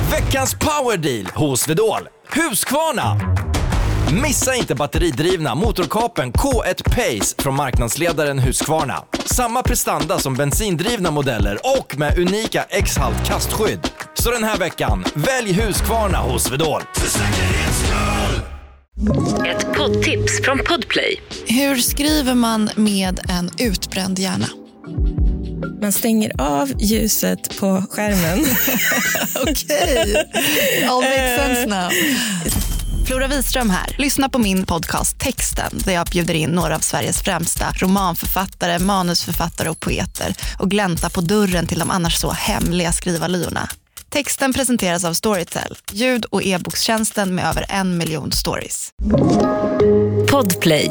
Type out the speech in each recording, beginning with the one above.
Veckans powerdeal hos Swedol. Husqvarna. Missa inte batteridrivna motorkapen K1 Pace från marknadsledaren Husqvarna. Samma prestanda som bensindrivna modeller och med unika X-halt kastskydd. Så den här veckan, välj Husqvarna hos Swedol. Ett poddtips från Podplay. Hur skriver man med en utbränd hjärna? Man stänger av ljuset på skärmen. Okej, all makes sense now. Flora Wiström här. Lyssna på min podcast Texten där jag bjuder in några av Sveriges främsta romanförfattare, manusförfattare och poeter och glänta på dörren till de annars så hemliga skrivarlyorna. Texten presenteras av Storytel, ljud- och e-bokstjänsten med över 1 miljon stories. Podplay.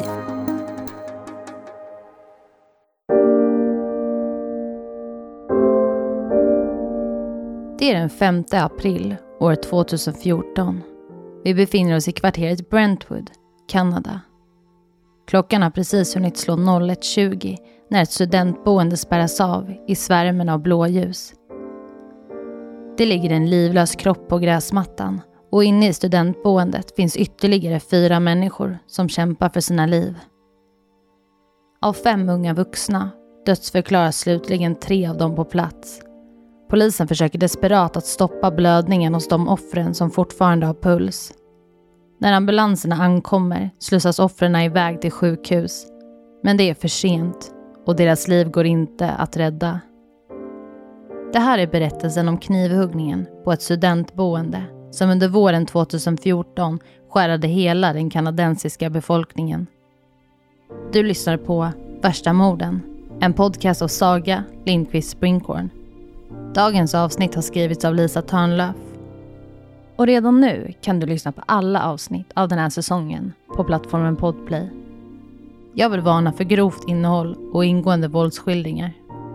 Det är den 5 april år 2014. Vi befinner oss i kvarteret Brentwood, Kanada. Klockan har precis hunnit slå 01:20 när ett studentboende spärras av i svärmen av blåljus. Det ligger en livlös kropp på gräsmattan och inne i studentboendet finns ytterligare 4 människor som kämpar för sina liv. Av 5 unga vuxna dödsförklaras slutligen 3 av dem på plats. Polisen försöker desperat att stoppa blödningen hos de offren som fortfarande har puls. När ambulanserna ankommer slussas offren iväg till sjukhus. Men det är för sent och deras liv går inte att rädda. Det här är berättelsen om knivhuggningen på ett studentboende som under våren 2014 skärade hela den kanadensiska befolkningen. Du lyssnar på Värsta morden, en podcast av Saga Lindqvist Springhorn. Dagens avsnitt har skrivits av Lisa Törnlöf. Och redan nu kan du lyssna på alla avsnitt av den här säsongen på plattformen Podplay. Jag vill varna för grovt innehåll och ingående våldsskildringar.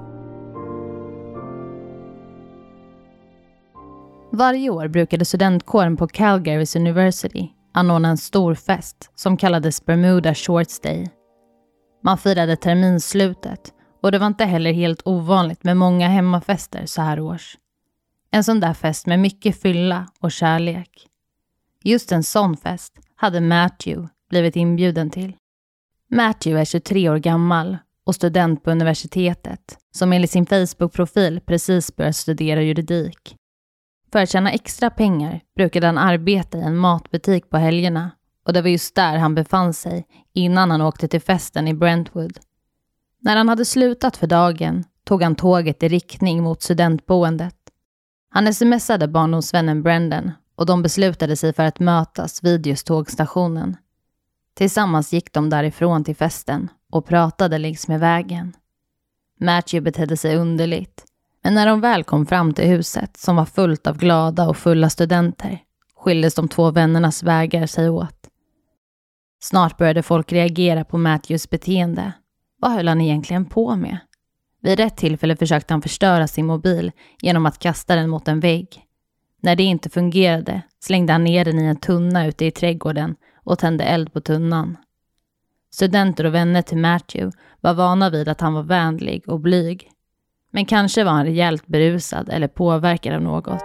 Varje år brukade studentkåren på Calgary's University anordna en stor fest som kallades Bermuda Shorts Day. Man firade terminslutet och det var inte heller helt ovanligt med många hemmafester så här års. En sån där fest med mycket fylla och kärlek. Just en sån fest hade Matthew blivit inbjuden till. Matthew är 23 år gammal och student på universitetet som enligt sin Facebook-profil precis börjat studera juridik. För att tjäna extra pengar brukade han arbeta i en matbutik på helgerna och det var just där han befann sig innan han åkte till festen i Brentwood. När han hade slutat för dagen tog han tåget i riktning mot studentboendet. Han smsade barndomsvännen Brendan och de beslutade sig för att mötas vid just tågstationen. Tillsammans gick de därifrån till festen och pratade längs med vägen. Matthew betedde sig underligt, men när de väl kom fram till huset som var fullt av glada och fulla studenter skildes de 2 vännernas vägar sig åt. Snart började folk reagera på Matthews beteende. Vad höll han egentligen på med? Vid rätt tillfälle försökte han förstöra sin mobil genom att kasta den mot en vägg. När det inte fungerade slängde han ner den i en tunna ute i trädgården och tände eld på tunnan. Studenter och vänner till Matthew var vana vid att han var vänlig och blyg. Men kanske var han rejält berusad eller påverkad av något.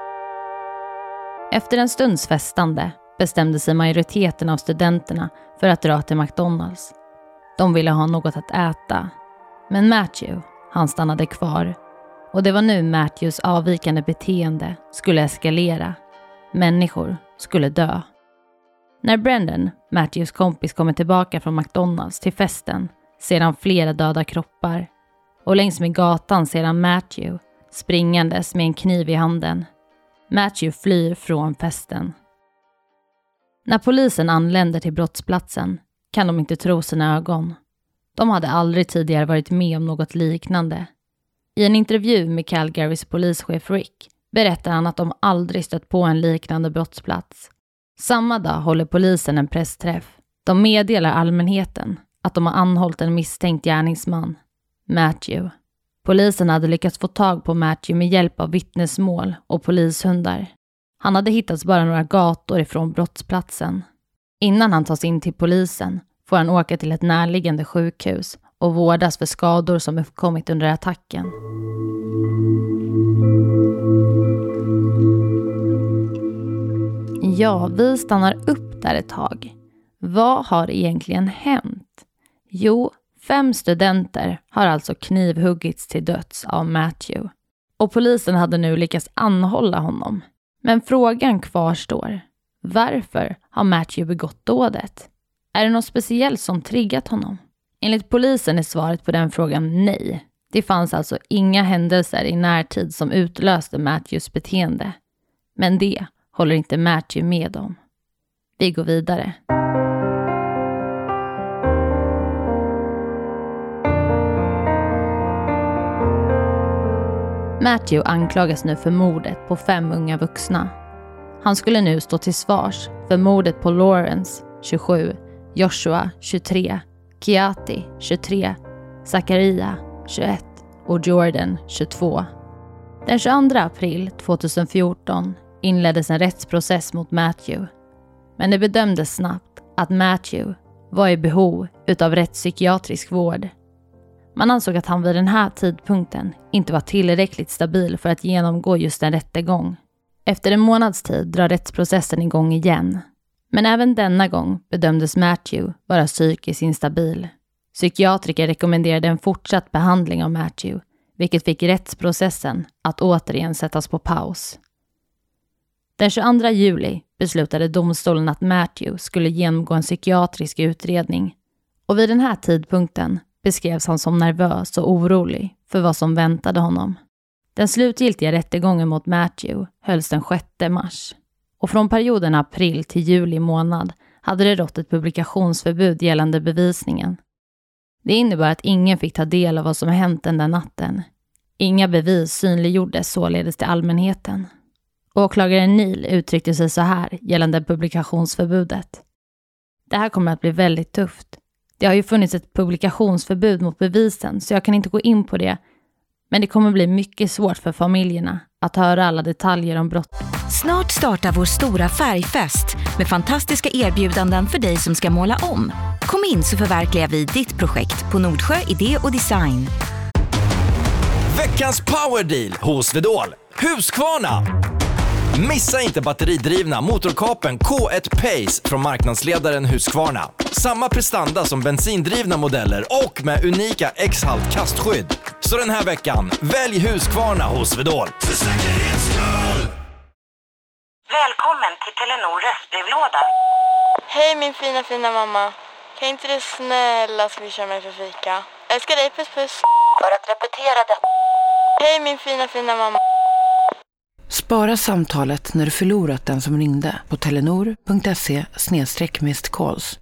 Efter en stunds festande bestämde sig majoriteten av studenterna för att dra till McDonalds. De ville ha något att äta. Men Matthew, han stannade kvar. Och det var nu Matthews avvikande beteende skulle eskalera. Människor skulle dö. När Brendan, Matthews kompis, kommer tillbaka från McDonalds till festen ser han flera döda kroppar. Och längs med gatan ser han Matthew springandes med en kniv i handen. Matthew flyr från festen. När polisen anländer till brottsplatsen kan de inte tro sina ögon. De hade aldrig tidigare varit med om något liknande. I en intervju med Calgarys polischef Rick berättar han att de aldrig stött på en liknande brottsplats. Samma dag håller polisen en pressträff. De meddelar allmänheten att de har anhållit en misstänkt gärningsman, Matthew. Polisen hade lyckats få tag på Matthew med hjälp av vittnesmål och polishundar. Han hade hittats bara några gator ifrån brottsplatsen. Innan han tas in till polisen får han åka till ett närliggande sjukhus och vårdas för skador som uppkommit under attacken. Ja, vi stannar upp där ett tag. Vad har egentligen hänt? Jo, 5 studenter har alltså knivhuggits till döds av Matthew. Och polisen hade nu lyckats anhålla honom. Men frågan kvarstår. Varför har Matthew begått dådet? Är det något speciellt som triggat honom? Enligt polisen är svaret på den frågan nej. Det fanns alltså inga händelser i närtid som utlöste Matthews beteende. Men det håller inte Matthew med om. Vi går vidare. Matthew anklagas nu för mordet på 5 unga vuxna. Han skulle nu stå till svars för mordet på Lawrence, 27, Joshua, 23, Keati, 23, Zachariah, 21 och Jordan, 22. Den 22 april 2014 inleddes en rättsprocess mot Matthew. Men det bedömdes snabbt att Matthew var i behov utav rättspsykiatrisk vård. Man ansåg att han vid den här tidpunkten inte var tillräckligt stabil för att genomgå just en rättegång. Efter en månads tid drar rättsprocessen igång igen. Men även denna gång bedömdes Matthew vara psykiskt instabil. Psykiatriker rekommenderade en fortsatt behandling av Matthew, vilket fick rättsprocessen att återigen sättas på paus. Den 22 juli beslutade domstolen att Matthew skulle genomgå en psykiatrisk utredning. Och vid den här tidpunkten beskrevs han som nervös och orolig för vad som väntade honom. Den slutgiltiga rättegången mot Matthew hölls den 6 mars. Och från perioden april till juli månad hade det rått ett publikationsförbud gällande bevisningen. Det innebar att ingen fick ta del av vad som hänt den där natten. Inga bevis synliggjordes således till allmänheten. Åklagaren Neil uttryckte sig så här gällande publikationsförbudet. Det här kommer att bli väldigt tufft. Det har ju funnits ett publikationsförbud mot bevisen så jag kan inte gå in på det. Men det kommer bli mycket svårt för familjerna att höra alla detaljer om brott. Snart startar vår stora färgfest med fantastiska erbjudanden för dig som ska måla om. Kom in så förverkligar vi ditt projekt på Nordsjö Idé och Design. Veckans powerdeal hos Vedol. Husqvarna! Missa inte batteridrivna motorkapen K1 Pace från marknadsledaren Husqvarna. Samma prestanda som bensindrivna modeller och med unika X-halt kastskydd. Så den här veckan, välj Husqvarna hos Vedol. För säkerhets skull! Välkommen till Telenor röstbrevlåda. Hej min fina mamma. Kan inte du snälla swisha mig för fika? Älskar dig, puss puss. För att repetera det. Hej min fina mamma. Spara samtalet när du förlorat den som ringde på telenor.se/missed-calls.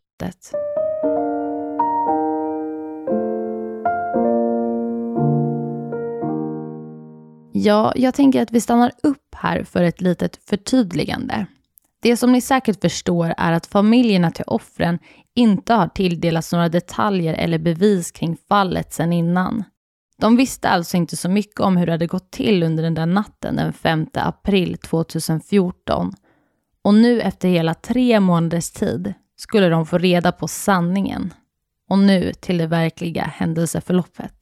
Ja, jag tänker att vi stannar upp här för ett litet förtydligande. Det som ni säkert förstår är att familjerna till offren inte har tilldelats några detaljer eller bevis kring fallet sedan innan. De visste alltså inte så mycket om hur det hade gått till under den där natten den 5 april 2014. Och nu efter hela 3 månaders tid skulle de få reda på sanningen. Och nu till det verkliga händelseförloppet.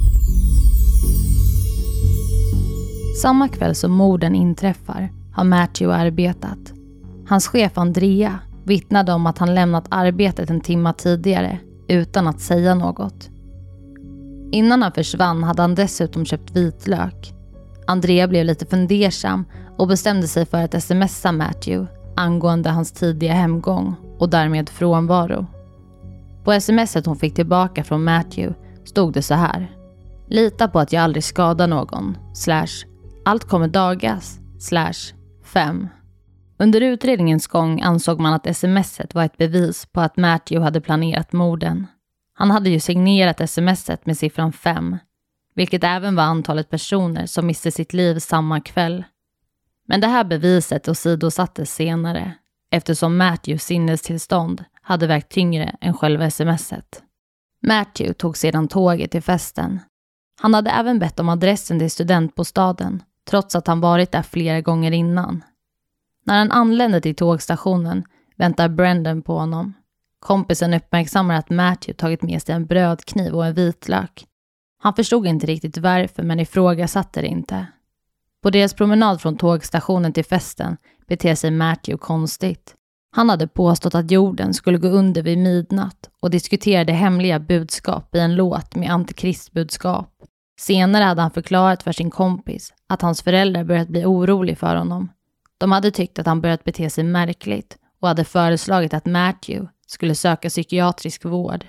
Samma kväll som morden inträffar har Matthew arbetat. Hans chef Andrea vittnade om att han lämnat arbetet en timme tidigare utan att säga något. Innan han försvann hade han dessutom köpt vitlök. Andrea blev lite fundersam och bestämde sig för att smsa Matthew angående hans tidiga hemgång och därmed frånvaro. På smset hon fick tillbaka från Matthew stod det så här: lita på att jag aldrig skadar någon, /allt kommer dagas, /5. Under utredningens gång ansåg man att smset var ett bevis på att Matthew hade planerat morden. Han hade ju signerat smset med siffran 5, vilket även var antalet personer som miste sitt liv samma kväll. Men det här beviset åsidosattes senare, eftersom Matthews sinnestillstånd hade vägt tyngre än själva smset. Matthew tog sedan tåget till festen. Han hade även bett om adressen till studentbostaden, trots att han varit där flera gånger innan. När han anlände till tågstationen väntar Brendan på honom. Kompisen uppmärksammar att Matthew tagit med sig en brödkniv och en vitlök. Han förstod inte riktigt varför men ifrågasatte det inte. På deras promenad från tågstationen till festen beter sig Matthew konstigt. Han hade påstått att jorden skulle gå under vid midnatt och diskuterade hemliga budskap i en låt med antikristbudskap. Senare hade han förklarat för sin kompis att hans föräldrar börjat bli orolig för honom. De hade tyckt att han börjat bete sig märkligt och hade föreslagit att Matthew skulle söka psykiatrisk vård.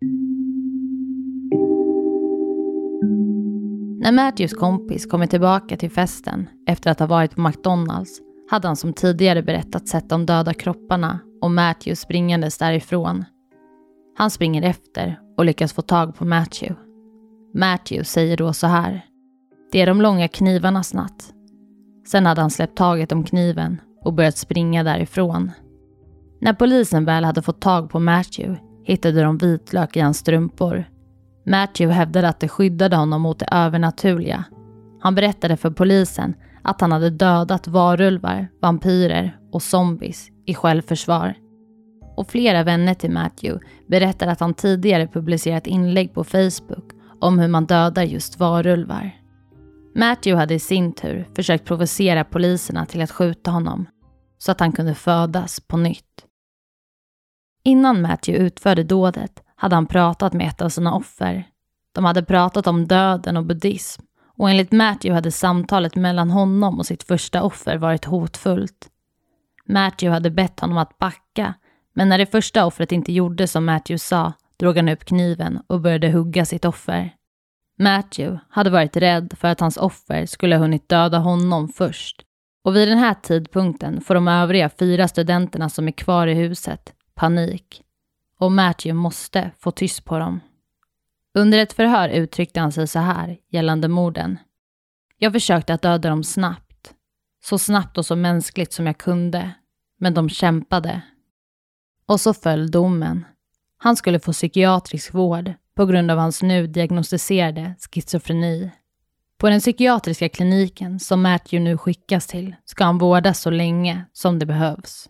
När Matthews kompis kom tillbaka till festen efter att ha varit på McDonalds hade han som tidigare berättat sett de döda kropparna och Matthew springandes därifrån. Han springer efter och lyckas få tag på Matthew. Matthew säger då så här: "Det är de långa knivarnas natt." Sen hade han släppt taget om kniven och börjat springa därifrån. När polisen väl hade fått tag på Matthew hittade de vitlök i hans strumpor. Matthew hävdade att det skyddade honom mot det övernaturliga. Han berättade för polisen att han hade dödat varulvar, vampyrer och zombies i självförsvar. Och flera vänner till Matthew berättade att han tidigare publicerat inlägg på Facebook om hur man dödar just varulvar. Matthew hade i sin tur försökt provocera poliserna till att skjuta honom så att han kunde födas på nytt. Innan Matthew utförde dådet hade han pratat med ett av sina offer. De hade pratat om döden och buddhism och enligt Matthew hade samtalet mellan honom och sitt första offer varit hotfullt. Matthew hade bett honom att backa, men när det första offret inte gjorde som Matthew sa drog han upp kniven och började hugga sitt offer. Matthew hade varit rädd för att hans offer skulle ha hunnit döda honom först. Och vid den här tidpunkten får de övriga 4 studenterna som är kvar i huset panik. Och Matthew måste få tyst på dem. Under ett förhör uttryckte han sig så här gällande morden: "Jag försökte att döda dem snabbt. Så snabbt och så mänskligt som jag kunde. Men de kämpade." Och så föll domen. Han skulle få psykiatrisk vård på grund av hans nu diagnostiserade schizofreni. På den psykiatriska kliniken som Matthew nu skickas till ska han vårdas så länge som det behövs.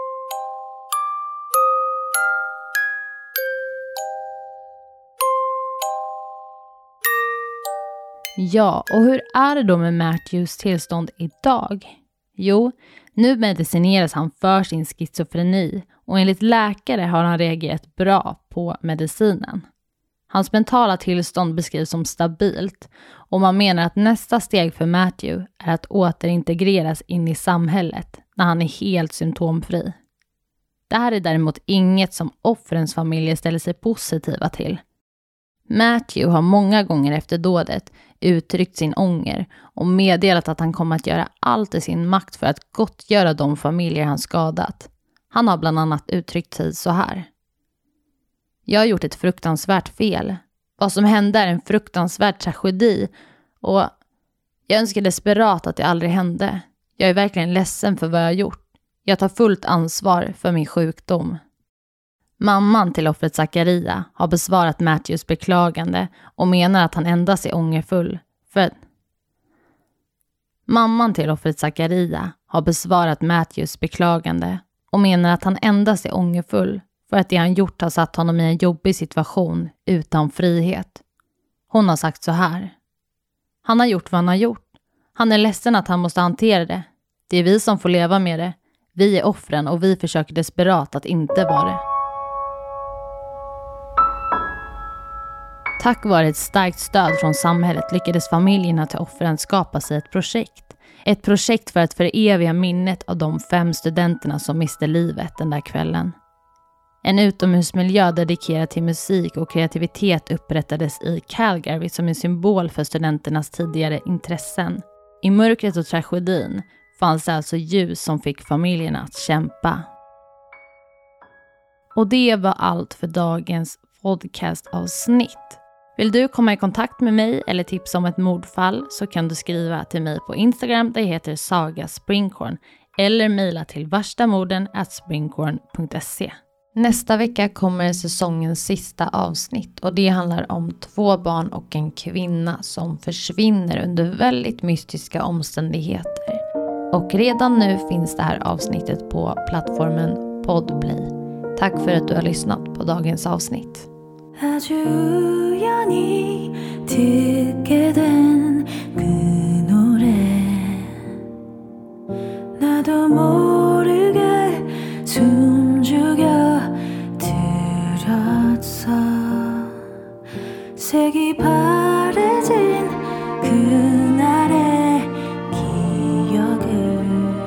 Ja, och hur är det då med Matthews tillstånd idag? Jo, nu medicineras han för sin schizofreni och enligt läkare har han reagerat bra på medicinen. Hans mentala tillstånd beskrivs som stabilt och man menar att nästa steg för Matthew är att återintegreras in i samhället när han är helt symptomfri. Det här är däremot inget som offrens familjer ställer sig positiva till. Matthew har många gånger efter dådet uttryckt sin ånger och meddelat att han kommer att göra allt i sin makt för att gottgöra de familjer han skadat. Han har bland annat uttryckt sig så här: "Jag har gjort ett fruktansvärt fel. Vad som hände är en fruktansvärd tragedi och jag önskar desperat att det aldrig hände. Jag är verkligen ledsen för vad jag har gjort. Jag tar fullt ansvar för min sjukdom." Mamman till offret Zakaria har besvarat Matthews beklagande och menar att han endast är ångerfull för att det han gjort har satt honom i en jobbig situation utan frihet. Hon har sagt så här: "Han har gjort vad han har gjort. Han är ledsen att han måste hantera det. Det är vi som får leva med det. Vi är offren och vi försöker desperat att inte vara det." Tack vare ett starkt stöd från samhället lyckades familjerna till offren skapa sig ett projekt. Ett projekt för att föreviga minnet av de 5 studenterna som miste livet den där kvällen. En utomhusmiljö dedikerad till musik och kreativitet upprättades i Calgary som en symbol för studenternas tidigare intressen. I mörkret och tragedin fanns det alltså ljus som fick familjerna att kämpa. Och det var allt för dagens podcastavsnitt. Vill du komma i kontakt med mig eller tipsa om ett mordfall så kan du skriva till mig på Instagram, det heter Saga Springhorn, eller mejla till varstamorden@springhorn.se. Nästa vecka kommer säsongens sista avsnitt och det handlar om 2 barn och en kvinna som försvinner under väldigt mystiska omständigheter. Och redan nu finns det här avsnittet på plattformen Podplay. Tack för att du har lyssnat på dagens avsnitt. 아주 우연히 듣게 된 그 노래 나도 모르게 숨죽여 들었어. 색이 바래진 그날의 기억을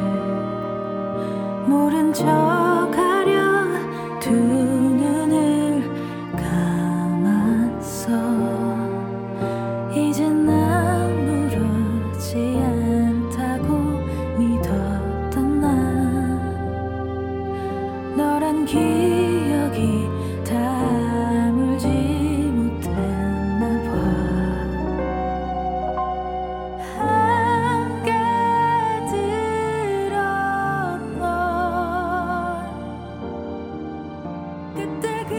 모른 척하려 두 눈을 감았어. 이젠 아무렇지 않다고 믿었던 나. 너란 기억이 다물지 못했나 봐. 함께 들었던 그때 그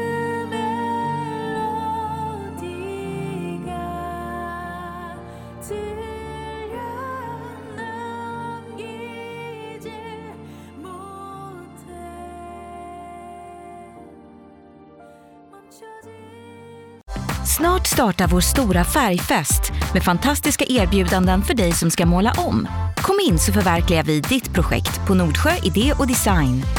멜로디가 들려 남기지 못해. Snart startar vår stora färgfest med fantastiska erbjudanden för dig som ska måla om. Kom in så förverkligar vi ditt projekt på Nordsjö Idé och Design.